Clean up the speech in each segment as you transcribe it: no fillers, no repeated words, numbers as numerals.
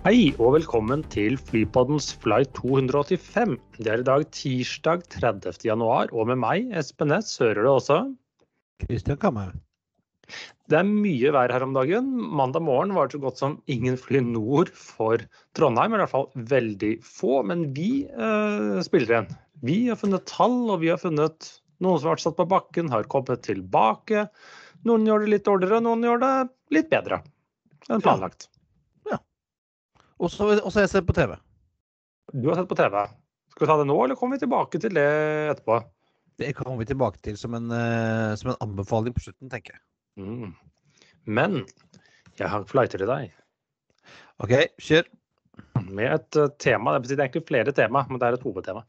Hei og velkommen til Flypoddens Flight 285. Det I dag tirsdag 30. januar, og med meg, Espen Næss, hører du også. Kristian Kammer. Det mye vær her om dagen. Mandag morgen var det så godt som ingen fly nord for Trondheim, I hvert fall veldig få, men vi spiller igjen. Vi har funnet tall, og vi har funnet noen som har vært satt på bakken, har kommet tilbake. Noen gjør det litt dårligere, noen gjør det litt bedre enn planlagt. Og så har jeg sett på TV. Du har sett på TV. Skal vi ta det nå, eller kommer vi tilbake til det etterpå? Det kommer vi tilbake til som en anbefaling på slutten, tenker jeg. Men jeg har flighter til deg. Ok, kjør. Med et tema, det betyr egentlig flere tema, men det et hovedtema.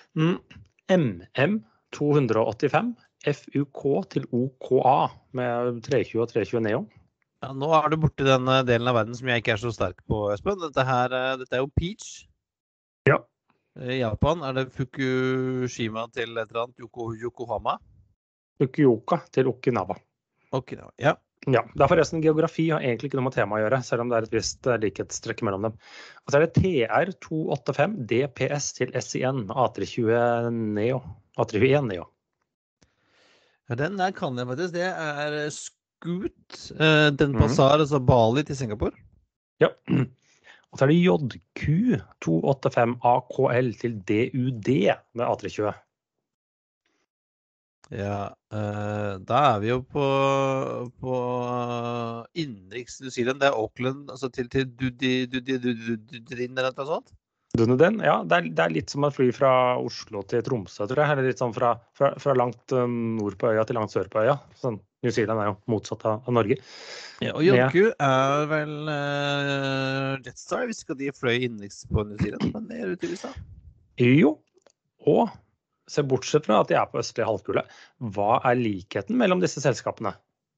MM 285, FUK til OKA med 320 og 320 Neo. Ja, nå du borte I den delen av verden som jeg ikke så sterk på, Espen. Dette jo Peach. Ja. I Japan det Fukushima til et eller annet, Yokohama. Fukuoka til Okinawa. Okinawa, ja. Ja, det forresten geografi har egentlig ikke noe med tema å gjøre, selv om det et visst likhetstrekk mellom dem. Og så det TR 285 DPS til SIN A320 Neo. A321 Neo. Ja, den der kan jeg faktisk. Det Scoot, Den Passar, altså Bali til Singapore. Ja, og så det JQ 285 AKL til DUD med A320. Ja, da vi jo på innenriks New Zealand, det Auckland, altså til Dunedin eller noe sånt? Dunedin, ja, det litt som å fly fra Oslo til Tromsø, tror jeg, eller litt sånn fra langt nord på øya til langt sør på øya. Sånn, New Zealand jo motsatt av Norge. Ja, og JQ vel Jetstar, hvis ikke de fløy innenriks på New Zealand, men det utydeligvis da. Jo, og se bortsett fra at de på østlige halvkule, hva likheten mellom disse selskapene?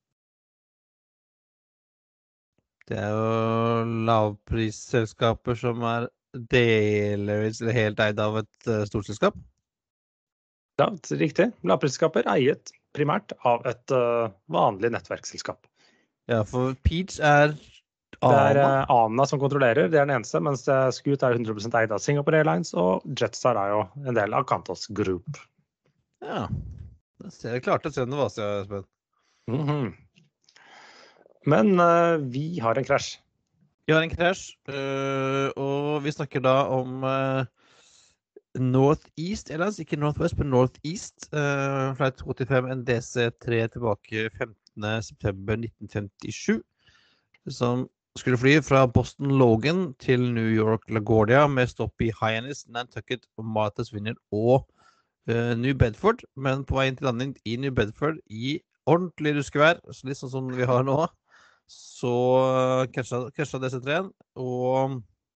Det jo lavprisselskaper som delvis eller helt eid av et storselskap. Ja, riktig. Lavprisselskaper eiet primært av et vanlig nettverksselskap. Ja, for Peach Det ANA som kontrollerer, det den eneste, mens Scoot 100% eid av Singapore Airlines, og Jetstar jo en del av Qantas Group. Ja, det klart å se det var så, Espen. Men vi har en krasj. Vi har en krasj, og vi snakker da om Northeast Airlines, ikke Northwest, men Northeast, flight 85 NDC-3 tilbake 15. september 1957, som skulle fly fra Boston Logan til New York LaGuardia med stopp I Hyannis, Nantucket, Martha's Vineyard og New Bedford, men på vei inn til landing I New Bedford I ordentlig ruskevær, litt sånn som vi har nå, så krasjet DC-3 og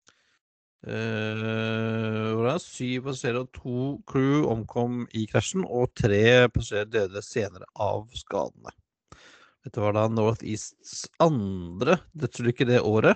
7 passasjerer og 2 crew omkom I krasjen, og 3 passasjerer døde senere av skadene. Dette var da Northeasts andre dødsulykke det året,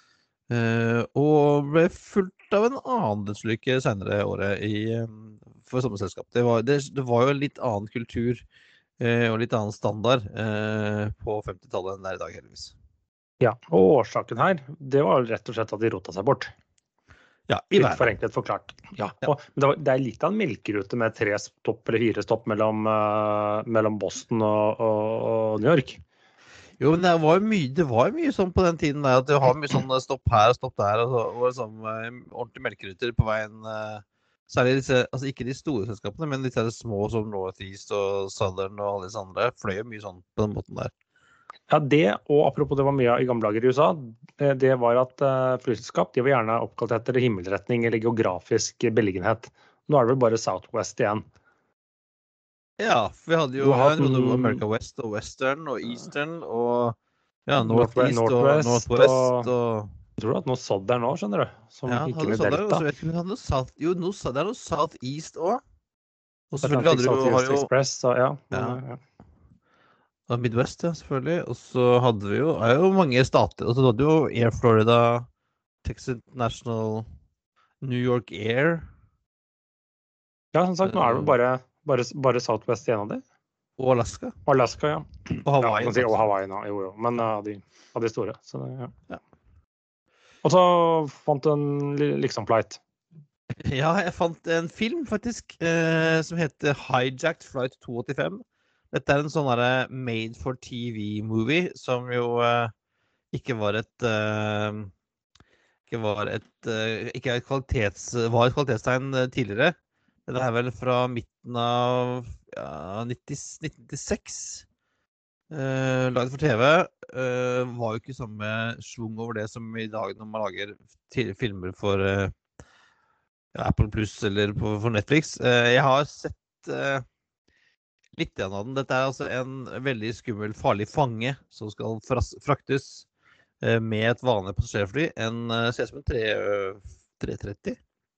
og ble fulgt av en annen dødsulykke senere året for samme selskap. Det var jo en litt annen kultur og litt annen standard på 50-tallet enn det I dag, heldigvis. Ja, og årsaken her, det var rett og slett at de rota seg bort. Ja, litt forenklet forklart. Ja. Og, men det litt av en melkerute med 3 stopp eller 4 stopp mellom Boston og New York. Jo, men det var mye sånn på den tiden der, at det har mye sånn stopp her og stopp der, og sånn ordentlige melkeruter på veien, særlig disse, altså ikke de store selskapene, men disse små som Northeast og Southern og alle disse andre, fløy mye sånn på den måten der. Ja, det, og apropos det var mye I gamle dager I USA, det var at flyselskap, de var gjerne oppkalt etter himmelretning eller geografisk beliggenhet. Nå det vel bare Southwest igjen. Ja, for vi hadde jo America West og Western og Eastern og ja, Northeast og Northwest og... Jeg tror at noe Southern nå, skjønner du, som ikke med Delta. Ja, det noe Southeast også. Og selvfølgelig Southeast Express, så ja. Og Midwest, ja, selvfølgelig. Og så hadde vi jo mange stater. Og så hadde vi jo Air Florida, Texas National, New York Air. Ja, som sagt, nå det bare Southwest igjen av det. Og Alaska. Alaska, ja. Og Hawaii. Ja, og Hawaii nå, jo. Men av de store. Så det, ja. Og så fant du en liksom-flight. Ja, jeg fant en film faktisk som heter Hijacked Flight 285. Dette er en sånn made for TV-movie som jo ikke var et kvalitetstegn tidligere. Det er vel fra midten av 1996. Laget for TV var jo ikke samme svung over det som i dag når man lager filmer for Apple Plus eller for Netflix. Jeg har sett litt av den. Dette er altså en veldig skummel, farlig fange som skal fraktes med et vanlig passasjerfly, ser ut som en 330.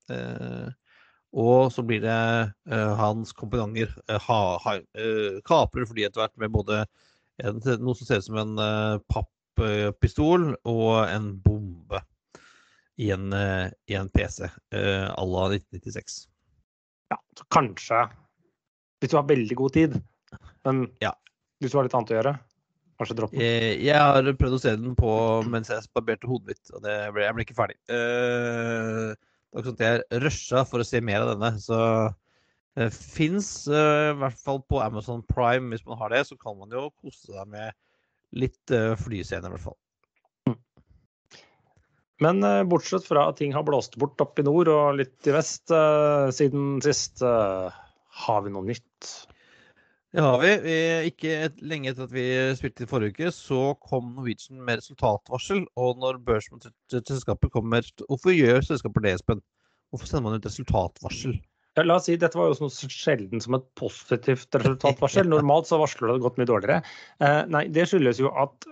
Og så blir det hans kompanjonger kaprer flyet etter hvert med både noe som ser ut som en papppistol og en bombe i en PC à la 1996. Ja, så kanskje, hvis du har veldig god tid, men hvis du har litt annet å gjøre, kanskje droppe den. Jeg har prøvd å se den på mens jeg barberte hodet mitt, og jeg ble ikke ferdig. Det er ikke sånn at jeg rushet for å se mer av denne, så det finnes i hvert fall på Amazon Prime, hvis man har det, så kan man jo kose seg med litt flyscener i hvert fall. Men bortsett fra at ting har blåst bort opp i nord og litt i vest siden sist, har vi noe nytt? Det har vi. Ikke lenge etter at vi spilte i forrige uke, så kom Norwegian med resultatvarsel, og når børsnoterte selskaper kommer, hvorfor gjør selskaper det, Espen? Hvorfor sender man ut resultatvarsel? Ja, la oss si, dette var jo noe så sjelden som et positivt resultatvarsel. Normalt så varsler det gått mye dårligere. Nei, det skyldes jo at,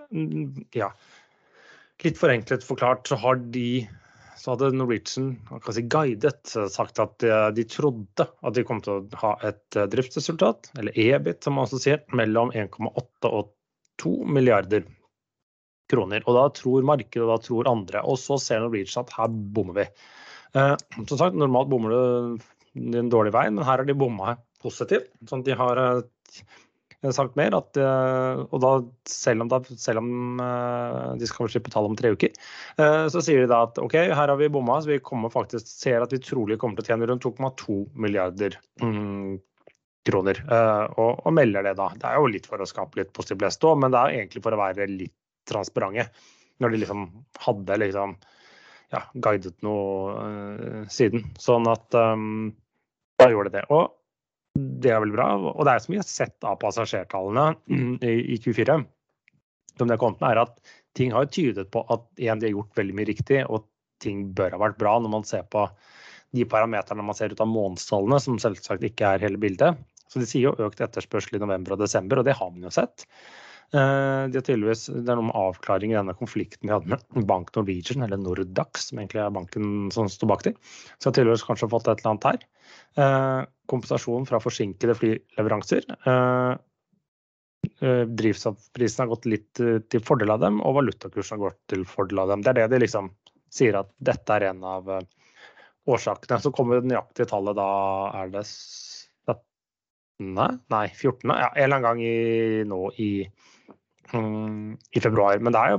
litt forenklet forklart, så hadde Norwegian guidet, sagt at de trodde at de kom til å ha et driftsresultat, eller EBIT som man også sier, mellom 1,8 og 2 milliarder kroner. Og da tror markedet, og da tror andre, og så ser Norwegian at her bommer vi. Som sagt, normalt bommer det en dårlig vei, men her har de bommet positivt, sånn at de har sagt mer, og da, selv om de skal slippe tall om 3 uker, så sier de da at ok, her har vi bommet, så vi ser at vi trolig kommer til å tjene rundt 2,2 milliarder kroner, og melder det da. Det er jo litt for å skape litt positiv blest også, men det er egentlig for å være litt transparente, når de liksom hadde guidet noe siden, sånn at da gjorde det det. Og det er veldig bra, og det er som vi har sett av passasjertallene i Q4, som det har kommet med, er at ting har tydet på at de har gjort veldig mye riktig, og ting bør ha vært bra når man ser på de parameterne man ser ut av månedstallene, som selvsagt ikke er hele bildet. Så de sier jo økt etterspørsel i november og desember, og det har man jo sett. Det er noe med avklaring i denne konflikten vi hadde med Bank Norwegian, eller Nordax, som egentlig er banken som står bak dem. Så har tydeligvis kanskje fått et eller annet her. Kompensasjon fra forsinkede flyleveranser. Drivstoffprisen har gått litt til fordel av dem, og valutakursen har gått til fordel av dem. Det er det de liksom sier at dette er en av årsakene. Så kommer det nøyaktige tallet, da er det 14. Ja, en eller annen gang i februar. Men det er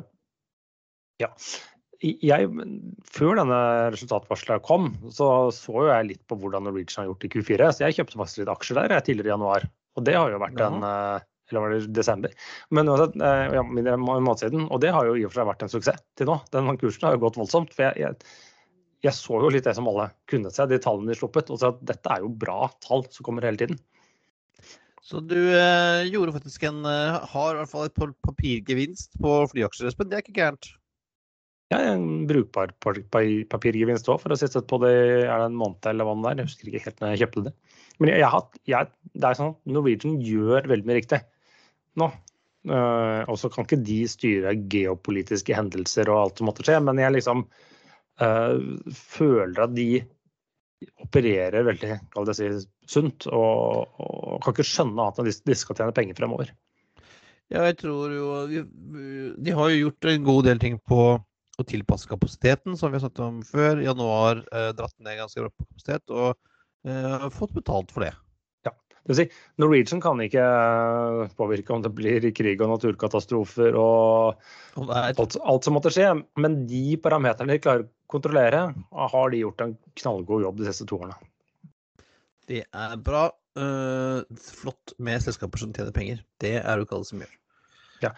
jo før denne resultatvarslet kom, så jo jeg litt på hvordan Norwegian har gjort i Q4, så jeg kjøpte faktisk litt aksjer der tidligere i januar, og det har jo vært eller var det desember, men uansett, mindre enn en måned siden, og det har jo i og for seg vært en suksess til nå. Den kursen har jo gått voldsomt, for jeg så jo litt det som alle kunne se, de tallene de sluppet, og så at dette er jo bra tall som kommer hele tiden. Så du gjorde faktisk har i hvert fall et papirgevinst på flyaksjer, Espen. Det er ikke gærent. Ja, en brukbar papirgevinst også, for å sitte på det, er det en måned eller hva det er, jeg husker ikke helt når jeg kjøpte det. Men det er sånn at Norwegian gjør veldig mye riktig nå. Og så kan ikke de styre geopolitiske hendelser og alt som måtte skje, men jeg liksom føler at de opererer veldig, kan jeg si, sunt, og kan ikke skjønne at de skal tjene penger fremover. Ja, jeg tror jo, de har jo gjort en god del ting på å tilpasse kapasiteten, som vi har snakket om før. I januar dratt ned ganske bra på kapasitet, og fått betalt for det. Ja, Det vil si, Norwegian kan ikke påvirke om det blir krig og naturkatastrofer og alt som måtte skje, men de parametrene de klarer å kontrollere, har de gjort en knallgod jobb de siste 2 årene. Det bra. Flott med selskaper som tjener penger. Det jo ikke alle som gjør. Ja.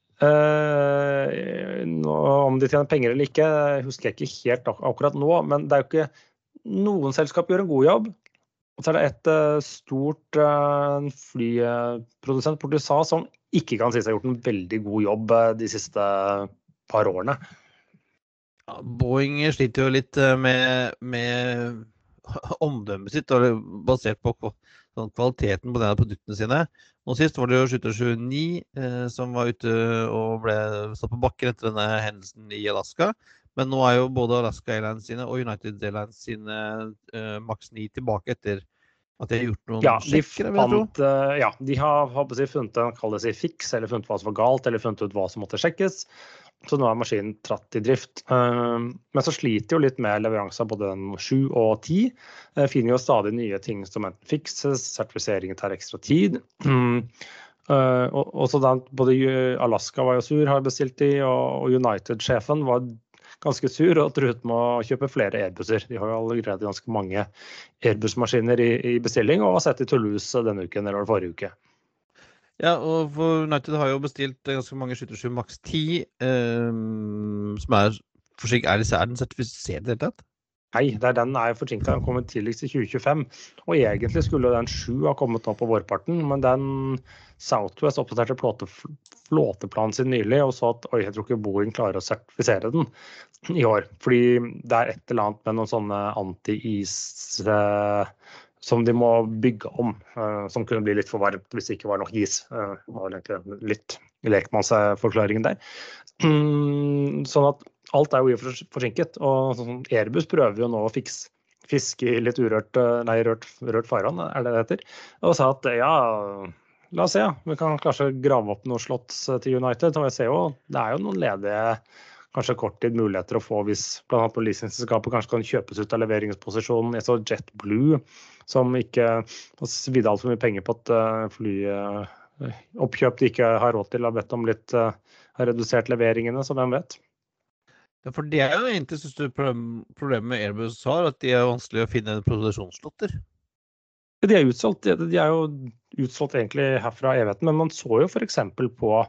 Om de tjener penger eller ikke, husker jeg ikke helt akkurat nå, men det jo ikke noen selskap gjør en god jobb. Og så det et stort flyprodusent på USA som ikke kan si seg gjort en veldig god jobb de siste par årene. Ja, Boeing sliter jo litt med omdømmet sitt, basert på kvaliteten på denne produktene sine. Nå sist var det jo 779 som var ute og ble satt på bakken etter denne hendelsen i Alaska. Men nå jo både Alaska Airlines sine og United Airlines sine Max 9 tilbake etter at de har gjort noen sjekker. De har funnet en, kall det fiks, eller funnet hva som var galt, eller funnet ut hva som måtte sjekkes. Så nå maskinen tratt i drift. Men så sliter jo litt med leveranser både den 7 og 10. Finner jo stadig nye ting som enten fikses, sertifiseringen tar ekstra tid. Og så både Alaska var jo sur, har bestilt de, og United-sjefen var ganske sur og truet med å kjøpe flere Airbusser. De har jo allerede ganske mange Airbus-maskiner i bestilling, og har sett i Toulouse denne uken eller forrige uke. Ja, og for United har jo bestilt ganske mange 737 Max 10, som forsinket. Den sertifisert i det hele tatt? Nei, den forsinket. Den kommer tidligst i 2025, og egentlig skulle den 7 ha kommet nå på vårparten, men den Southwest oppdaterte flåteplanen sin nylig, og så at jeg tror ikke Boeing klarer å sertifisere den i år, fordi det et eller annet med noen sånne anti-is som de må bygge om, som kunne bli litt for varmt hvis det ikke var nok is. Det var egentlig litt lekmannsforklaringen der. Sånn at alt jo forsinket, og Airbus prøver jo nå å fiske i litt rørt farvann, det heter, og sa at la oss se, vi kan kanskje grave opp noen slots til United, og jeg ser jo, det jo noen ledige kanskje kort tid muligheter å få hvis blant annet på leasingselskapet kanskje kan kjøpes ut av leveringsposisjonen. Jeg så JetBlue, som ikke svidde alt for mye penger på at flyoppkjøp de ikke har råd til, har bedt om litt, har redusert leveringene, så hvem vet? Ja, for det jo egentlig største problemet med Airbus har, at de vanskelig å finne produksjonsslotter. De utsolgt, de jo utsolgt egentlig herfra evigheten, men man så jo for eksempel på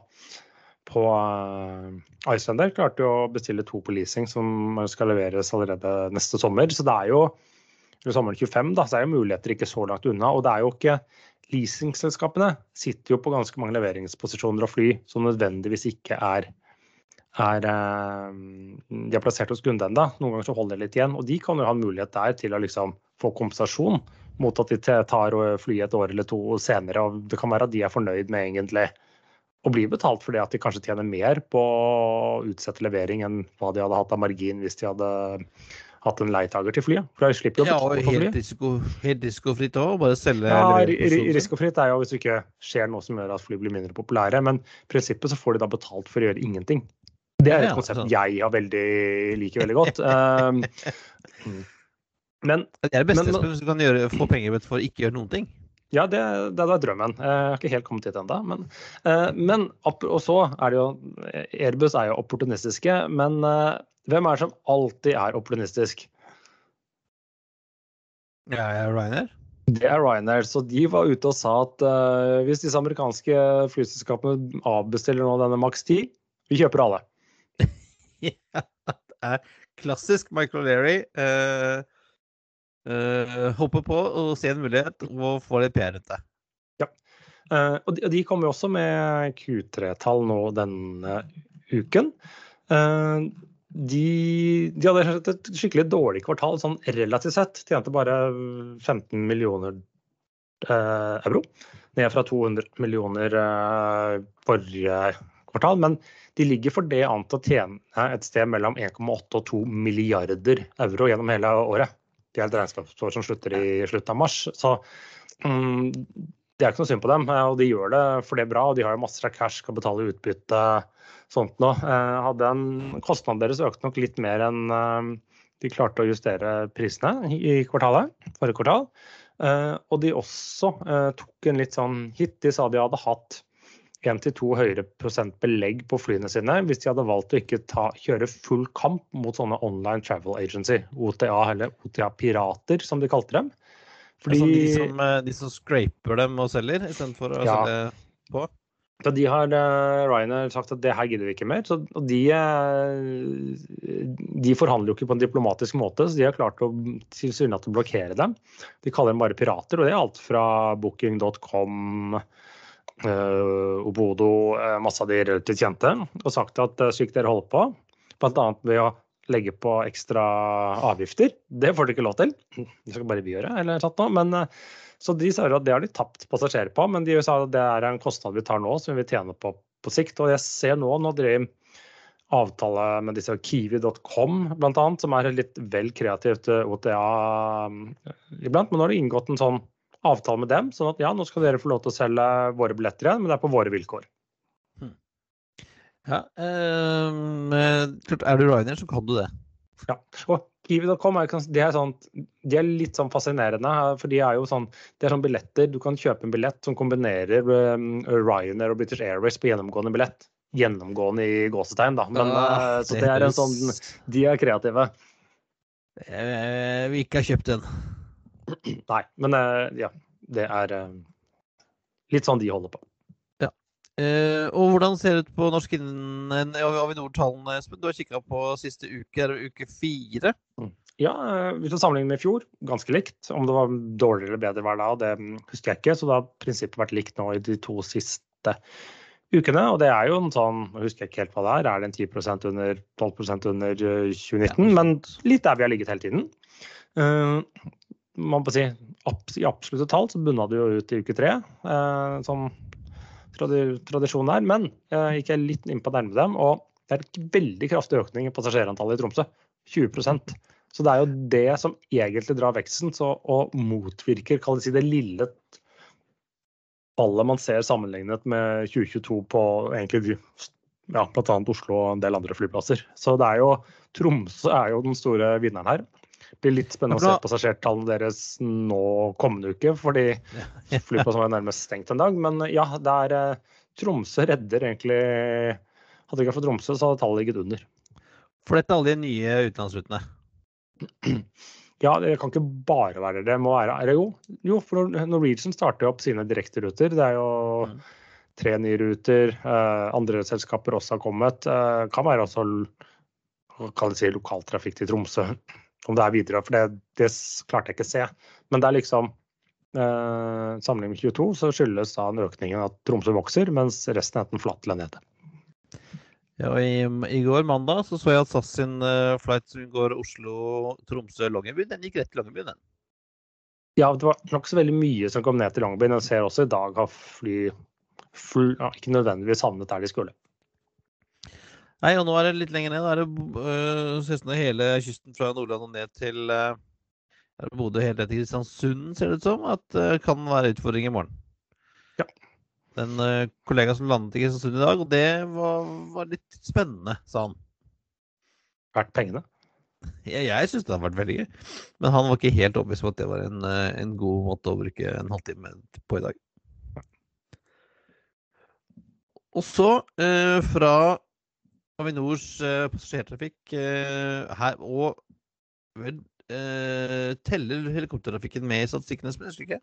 Icelandair klarte jo å bestille 2 på leasing som skal leveres allerede neste sommer, så det jo sommeren 25 da, så jo muligheter ikke så langt unna, og det jo ikke leasingselskapene sitter jo på ganske mange leveringsposisjoner og fly som nødvendigvis ikke de plassert hos kunden enda. Noen ganger så holder det litt igjen, og de kan jo ha en mulighet der til å liksom få kompensasjon mot at de tar fly et år eller 2 senere, og det kan være at de fornøyd med egentlig å bli betalt for det at de kanskje tjener mer på å utsette levering enn hva de hadde hatt av margin hvis de hadde hatt en leitager til flyet. For de slipper jo betalt for flyet. Helt risikofritt også, bare selge. Ja, risikofritt jo hvis det ikke skjer noe som gjør at fly blir mindre populære, men i prinsippet så får de da betalt for å gjøre ingenting. Det et konsept jeg liker veldig godt. Men det beste hvis du kan få penger for å ikke gjøre noen ting. Ja, det drømmen. Jeg har ikke helt kommet dit enda. Men og så det jo, Airbus jo opportunistiske, men hvem det som alltid opportunistisk? Ryanair. Det Ryanair, så de var ute og sa at hvis disse amerikanske flyselskapene avbestiller nå denne Max 10, vi kjøper alle. Ja, det klassisk Michael O'Leary. Håper på å se en mulighet og få litt PR rundt det. Ja, og de kommer jo også med Q3-tall nå denne uken. De hadde et skikkelig dårlig kvartal, sånn relativt sett, tjente bare 15 millioner euro, ned fra 200 millioner forrige kvartal, men de ligger for det an til å tjene et sted mellom 1,8 og 2 milliarder euro gjennom hele året. Det et regnskapsår som slutter i slutten av mars, så det ikke noe synd på dem, og de gjør det for det bra, og de har jo masser av cash, skal betale utbytte, sånt nå. Kostnaden deres økte nok litt mer enn de klarte å justere prisene i kvartalet, forrige kvartal, Og de også tok en litt sånn hit. De sa de hadde hatt 1-2 høyere prosent belegg på flyene sine hvis de hadde valgt å ikke kjøre full kamp mot sånne online travel agency, OTA eller OTA-pirater som de kalte dem. Fordi, de som scraper dem og selger, i stedet for å selge på? Så de har Ryanair sagt at det her gidder vi ikke mer, og de forhandler jo ikke på en diplomatisk måte, så de har klart å tilsynelatende blokkere dem. De kaller dem bare pirater, og det er alt fra Booking.com, Obodo, masse av de relativt kjente, og sagt at slik dere holder på, blant annet ved å legge på ekstra avgifter. Det får de ikke lov til. Det skal bare vi gjøre, eller sånt nå, men så de sa at det har de tapt passasjerer på, men de sa at det er en kostnad vi tar nå, som vi tjener på sikt. Og jeg ser nå driver avtale med disse Kiwi.com, blant annet, som er litt vel kreativt OTA iblant. Men nå har det inngått en sånn avtale med dem, sånn at ja, nå skal dere få lov til å selge våre billetter igjen, men det er på våre vilkår. Ja, er du Ryanair, så kan du det. Ja, og Kiwi.com de er litt sånn fascinerende, for de er jo sånn, det er sånn billetter, du kan kjøpe en billett som kombinerer Ryanair og British Airways på gjennomgående billett, gjennomgående i gåsetegn da, men så det er en sånn, de er kreative. Vi ikke har kjøpt den. Nei, men ja, det er litt sånn de holder på. Og hvordan ser det ut på norsk Avinor-tallene, Espen? Du har kikket på siste uke, uke 4? Ja, hvis du sammenligner med i fjor, ganske likt. Om det var dårligere eller bedre hver dag, det husker jeg ikke. Så det har prinsippet vært likt nå i de 2 siste ukene. Og det er jo en sånn, jeg husker ikke helt hva det er det 10% under, 12% under 2019, men litt der vi har ligget hele tiden. Man må si, i absolutte tall så bunnet det jo ut i uke 3, sånn tradisjon her, men gikk jeg litt inn på nærme dem, og det er en veldig kraftig økning i passasjerantallet i Tromsø, 20%. Så det er jo det som egentlig drar veksten, og motvirker, kan jeg si, det lille fallet man ser sammenlignet med 2022 på egentlig, ja, blant annet Oslo og en del andre flyplasser. Så det er jo, Tromsø er jo den store vinneren her. Det blir litt spennende å se passasjertallene deres nå kommende uke, fordi flyplassen var nærmest stengt en dag. Men ja, Tromsø redder egentlig, hadde det ikke vært for Tromsø, så hadde tallet ligget under. For dette er alle de nye utenlandsrutene? Ja, det kan ikke bare være det. Må være, jo, for Norwegian starter opp sine direkteruter. Det er jo 3 nye ruter, andre selskaper også har kommet. Kan være også, kan jeg si, lokaltrafikk til Tromsø. Om det er videre, for det klarte jeg ikke å se. Men det er liksom, sammenlignet med 22, så skyldes da en økning at Tromsø vokser, mens resten er en flatt nede. Ja, og i går mandag så jeg at SAS sin flight som går Oslo-Tromsø-Longyearbyen, den gikk rett til Longyearbyen, den. Ja, det var nok så veldig mye som kom ned til Longyearbyen. Jeg ser også i dag har fly ikke nødvendigvis havnet der de skulle. Nei, og nå er det litt lenger ned. Da er det hele kysten fra Nordland og ned til Bodø, helt ned til Kristiansund, ser det ut som, at det kan være utfordring i morgen. Ja. Den kollega som landet i Kristiansund i dag, og det var litt spennende, sa han. Verdt pengene? Jeg synes det har vært veldig gøy, men han var ikke helt overbevist om at det var en god måte å bruke en halvtime på i dag. Og så fra Avinors passasjertrafikk her, og teller helikoptertrafikken med i statistikken, Espen, ikke?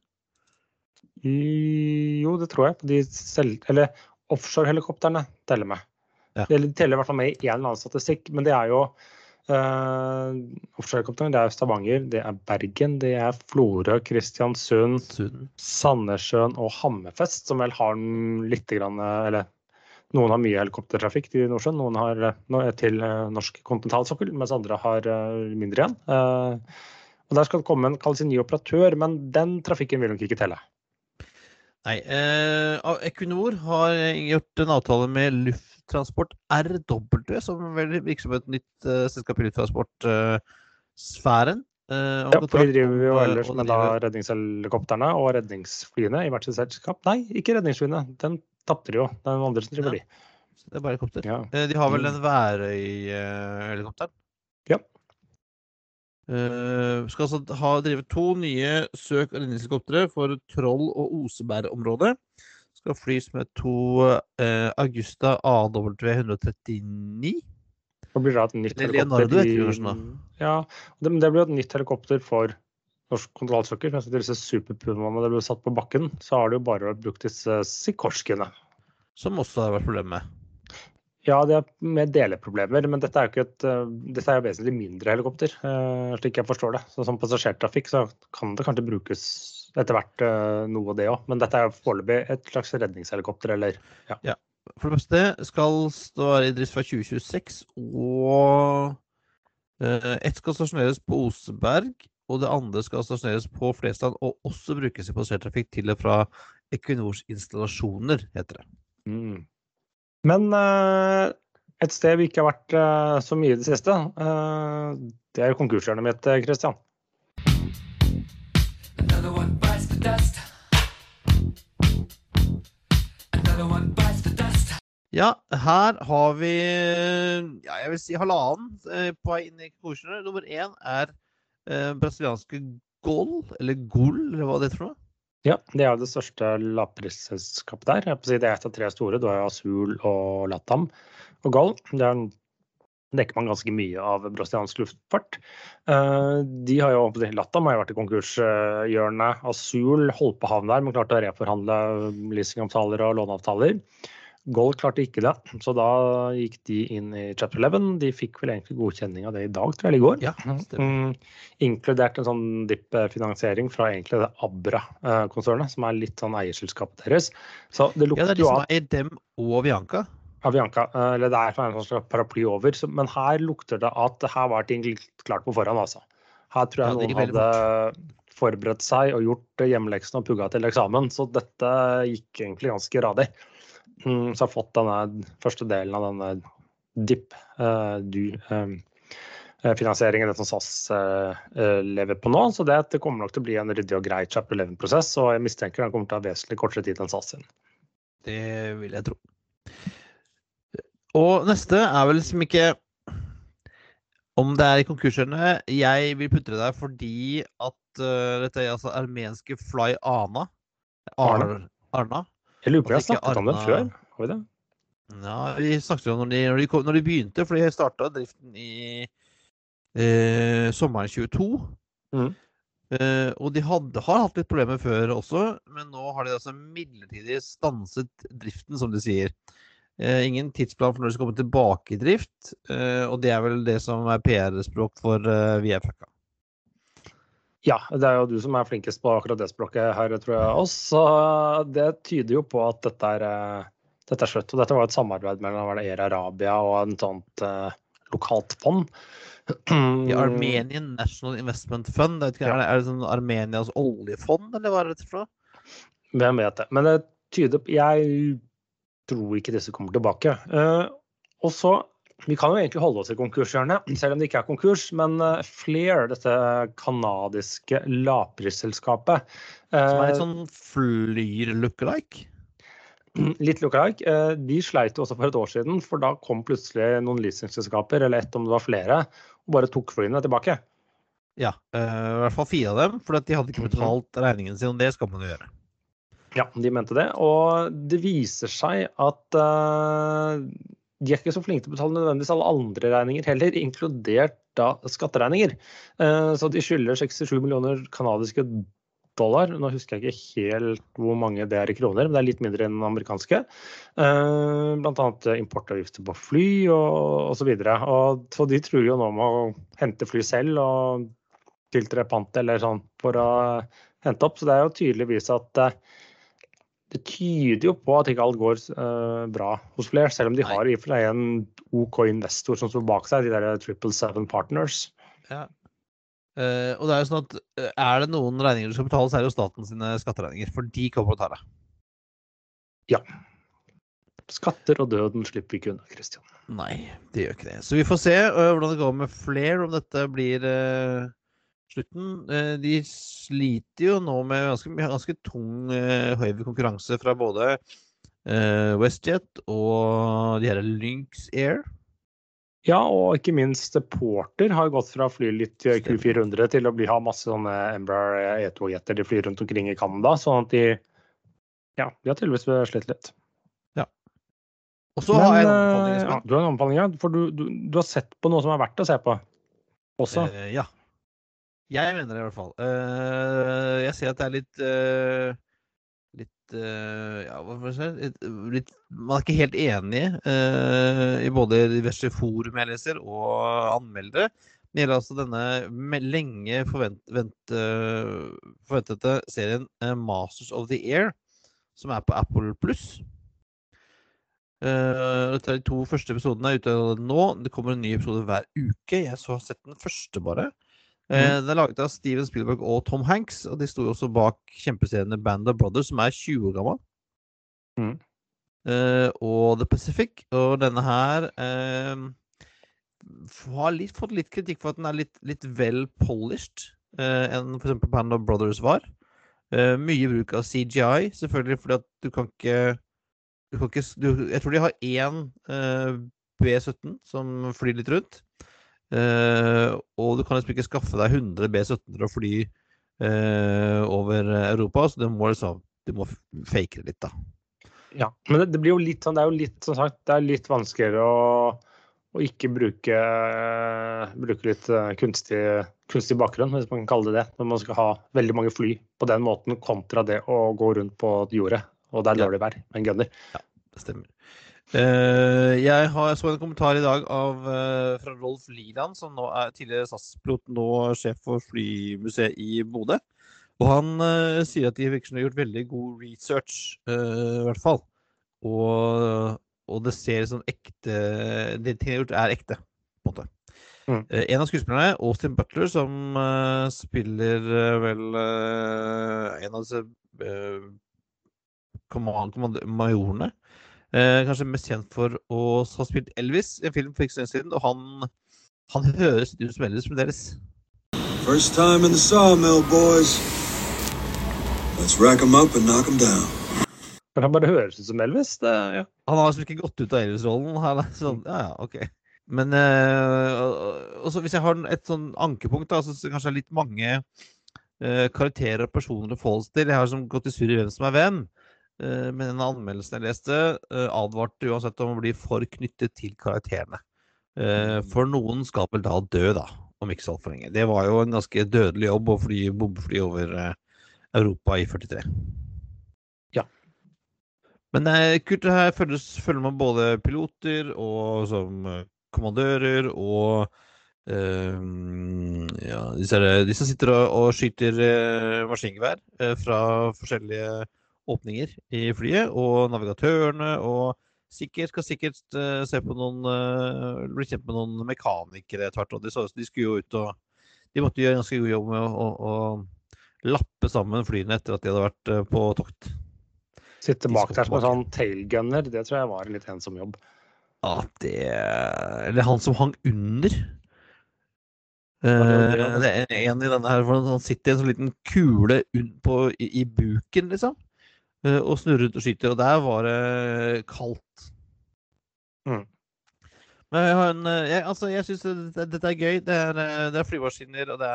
Jo, det tror jeg. Eller offshore-helikopterne teller med. Ja. De teller i hvert fall med i en eller annen statistikk, men det er jo offshore-helikopterne, det er Stavanger, det er Bergen, det er Florø, Kristiansund, Sandnessjøen og Hammerfest, som vel har litt grann, eller noen har mye helikoptertrafikk til Nordsjøen, noen har til norsk kontinentalsokkel, mens andre har mindre igjen. Og der skal det komme en ny operatør, men den trafikken vil nok ikke telle. Nei, Equinor har gjort en avtale med Lufttransport RW, som vel virker som et nytt selskap i Lufttransport-sfæren. Ja, for de driver jo ellers med redningshelikopterne og redningsflyene i hvert sitt selskap. Nei, ikke redningsflyene, den tappte de jo, den andre som driver de. Det er bare helikopter. Ja. De har vel en Værøy-helikopter? Ja. Skal altså drive 2 nye søk- og redningshelikoptere for Troll- og Oseberg-området. Skal flys med 2 Augusta AW 139. Det blir da et nytt Eller helikopter Leonardo heter det kanskje nå. Ja, det blir et nytt helikopter for norsk kontrollsøker. Mens disse superpumaene det ble satt på bakken, så har de jo bare brukt disse Sikorskene. Som også har vært problemet med. Ja, det er med deleproblemer, men dette er jo dette er jo vesentlig mindre helikopter, slik jeg forstår det. Så som passasjertrafikk så kan det kanskje brukes etter hvert noe av det også, men dette er jo foreløpig et slags redningshelikopter, eller ja. Ja. For det første skal stå i drift fra 2026, og ett skal stasjoneres på Oseberg, og det andre skal stasjoneres på Flesland, og også brukes i passasjertrafikk til og fra Equinors installasjoner, heter det. Men et sted vi ikke har vært så mye i det siste, det er konkurshjørnet mitt, Christian. Ja, her har vi, jeg vil si halvannen på vei inn i konkurshjørnet. Nummer 1 er brasilianske GOL, eller GOL, eller hva det er for noe? Ja, det er jo det største lavprisselskapet der. Jeg vil si det er et av 3 store. Du har Azul og Latam og GOL. Der dekker man ganske mye av brasiliansk luftfart. De har jo, Latam har jo vært i konkurshjørnet. Azul holdt på havn der, men klarte å reforhandle leasingavtaler og låneavtaler. GOL klarte ikke det, så da gikk de inn i Chapter 11. De fikk vel egentlig godkjenning av det i dag, tror jeg, eller i går. Ja, inkludert en sånn DIP-finansiering fra egentlig det Abra-konsernet, som er litt sånn eierselskapet deres. Så det lukter ja, det er de som er dem og Avianca. Avianca, eller det er en sånn paraply over, men her lukter det at her var ting klart på forhånd, altså. Her tror jeg noen hadde forberedt seg og gjort hjemmeleksen og pugga til eksamen, så dette gikk egentlig ganske radig. Så har fått denne første delen av denne DIP-finansieringen som SAS lever på nå, så det kommer nok til å bli en ryddig og grei Chapter 11-prosess, og jeg mistenker den kommer til å ha vesentlig kortere tid enn SAS sin. Det vil jeg tro. Og neste er vel liksom ikke om det er i konkurshjørnet. Jeg vil putte det der fordi at dette er altså armenske Fly Arna. Arna. Jeg lurer på, jeg snakket om den før. Har vi det? Ja, vi snakket om når de begynte, for de startet driften i sommeren 22. Og de har hatt litt problemer før også, men nå har de altså midlertidig stanset driften, som de sier. Ingen tidsplan for når de skal komme tilbake i drift, og det er vel det som er PR-språk for VFK. Ja, det er jo du som er flinkest på akkurat det språket her, tror jeg også. Det tyder jo på at dette er slutt. Og dette var et samarbeid mellom Air Arabia og en sånt lokalt fond. The Armenian National Investment Fund. Er det sånn Armenias oljefond, eller hva er det for noe? Hvem vet det. Men det tyder på, jeg tror ikke disse kommer tilbake. Og så vi kan jo egentlig holde oss i konkurshjørnet, selv om det ikke er konkurs, men Flair, dette kanadiske lavprisselskapet. Som er litt sånn Flyr-lookalike? Litt lookalike. De sleit jo også for et år siden, for da kom plutselig noen leasingselskaper, eller om det var flere, og bare tok flyene tilbake. Ja, i hvert fall 4 av dem, for de hadde ikke betalt regningen sin, og det skal man jo gjøre. Ja, de mente det, og det viser seg at de er ikke så flinke til å betale nødvendigvis alle andre regninger heller, inkludert da skatteregninger. Så de skylder 67 millioner kanadiske dollar. Nå husker jeg ikke helt hvor mange det er i kroner, men det er litt mindre enn amerikanske. Blant annet importavgifter på fly og så videre. Og så de tror jo nå om å hente fly selv og tiltre pant eller sånn for å hente opp. Så det er jo tydeligvis at det tyder jo på at ikke alt går bra hos Flair, selv om de har i og for seg en OK investor som står bak seg, de der 777 Partners. Ja. Og det er jo sånn at er det noen regninger du skal betale, så er det jo staten sine skatteregninger, for de kommer til å ta det. Ja. Skatter og døden slipper vi ikke unna, Christian. Nei, det gjør ikke det. Så vi får se hvordan det går med Flair, om dette blir slutten. De sliter jo nå med ganske tung høy konkurranse fra både WestJet og de her Lynx Air. Ja, og ikke minst Porter har gått fra å fly litt Q400 til å ha masse sånne Embraer E2-jetter de flyr rundt omkring i Canada, sånn at de har tydeligvis slitt litt. Ja. Og så har jeg en anbefaling, Espen. Du har en anbefaling, ja, for du har sett på noe som er verdt å se på også. Ja. Jeg mener det i hvert fall. Jeg ser at det er man er ikke helt enig i både diverse forum jeg leser og anmeldere. Det gjelder altså denne lenge forventede serien Masters of the Air, som er på Apple+. Dette de 2 første episodene ute nå. Det kommer en ny episode hver uke. Jeg har sett den første bare. Den er laget av Steven Spielberg og Tom Hanks, og de stod også bak kjempeseriene Band of Brothers, som er 20 år gammel. Og The Pacific, og denne her har fått litt kritikk for at den er litt vel polished enn for eksempel Band of Brothers var. Mye bruk av CGI, selvfølgelig, fordi at du kan ikke jeg tror de har en B-17 som flyr litt rundt. Og du kan liksom ikke skaffe deg 100 B-17 og fly over Europa, så du må fake det litt da. Ja, men det blir jo litt sånn, det er jo litt, som sagt, det er litt vanskeligere å ikke bruke litt kunstig bakgrunn, hvis man kan kalle det, når man skal ha veldig mange fly på den måten, kontra det å gå rundt på jordet, og det er dårlig vær med en gunner. Ja, det stemmer. Jeg så en kommentar i dag fra Rolf Liland, som nå er tidligere SAS-pilot, nå sjef for flymuseet i Bodø. Og han sier at de virker som har gjort veldig god research, i hvert fall. Og det ser sånn ekte, det de har gjort er ekte, på en måte. En av skuespillerne, Austin Butler, som spiller vel en av disse majorene, kanskje mest kjent for å ha spilt Elvis i en film for ikke så lenge siden, og han høres ut som Elvis fremdeles. First time in the sawmill, boys. Let's rack them up and knock them down. Men han bare høres ut som Elvis, det, ja. Han har altså ikke gått ut av Elvis-rollen, sånn, ja, ok. Men også hvis jeg har et sånn ankepunkt, da, så kanskje det er litt mange karakterer og personer å forholde seg til. Jeg har gått i surr i hvem som er hvem. Men den anmeldelsen jeg leste advarte uansett om å bli for knyttet til karakterene. For noen skal vel da dø da, om ikke så alt for lenge. Det var jo en ganske dødelig jobb å bombefly over Europa i 43. Ja. Men det er kult, det her følger man både piloter og som kommandører og de som sitter og skyter maskingevær fra forskjellige åpninger i flyet, og navigatørene, og skal sikkert se på bli kjent med noen mekanikere tvert, og de skulle jo ut og de måtte gjøre en ganske god jobb med å lappe sammen flyene etter at de hadde vært på tokt. Sitte bak der som en sånn tailgunner, det tror jeg var en litt ensom jobb. Ja, eller han som hang under. Det er en i denne her, for han sitter i en sånn liten kule i buken, liksom. Og snurrer ut og skyter, og der var det kaldt. Men jeg synes dette er gøy. Det er flymaskiner, og det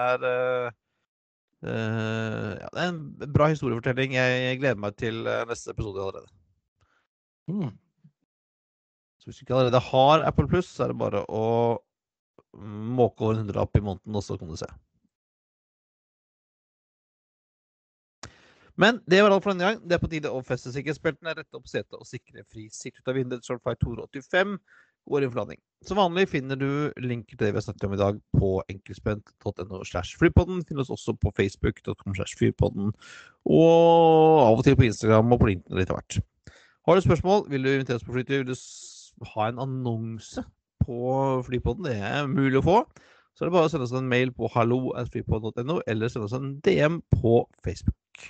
er en bra historiefortelling. Jeg gleder meg til neste episode allerede. Så hvis du ikke allerede har Apple Plus, så er det bare å måke over 100 app i måneden, og så kan du se. Men det var alt for denne gang. Det er på tide å feste sikkerhetsbeltene, rette opp setet og sikre fri sikt ut av vinduet. Shortflight 285 går inn for landing. Som vanlig finner du linker til det vi har snakket om i dag på enkeltspent.no/flypodden. Finner oss også på facebook.com/flypodden, og av og til på Instagram og på LinkedIn litt av hvert. Har du spørsmål, vil du invitere oss på flytur, vil du ha en annonse på Flypodden, det er mulig å få, så er det bare å sende oss en mail på hallo@flypodden.no, eller sende oss en DM på Facebook.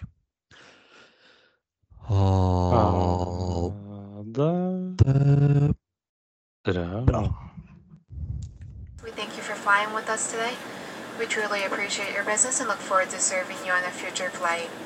We thank you for flying with us today. We truly appreciate your business and look forward to serving you on a future flight.